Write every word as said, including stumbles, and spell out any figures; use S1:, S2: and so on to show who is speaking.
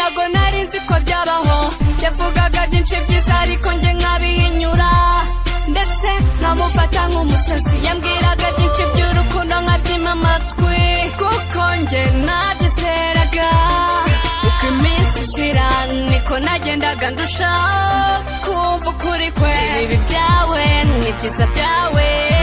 S1: nago nari nzi ko byabaho yavugaga byinshi byiza ariko nge nkabihinyura ndetse nkamufata nk'umusazi yambwiraga byinshi by'urukundo nkabyima amatwi kuko nge nabyizeraga uko iminsi ishira niko nagendaga ndushaho kumva ukuri kwe ibi byawe ni byiza byawe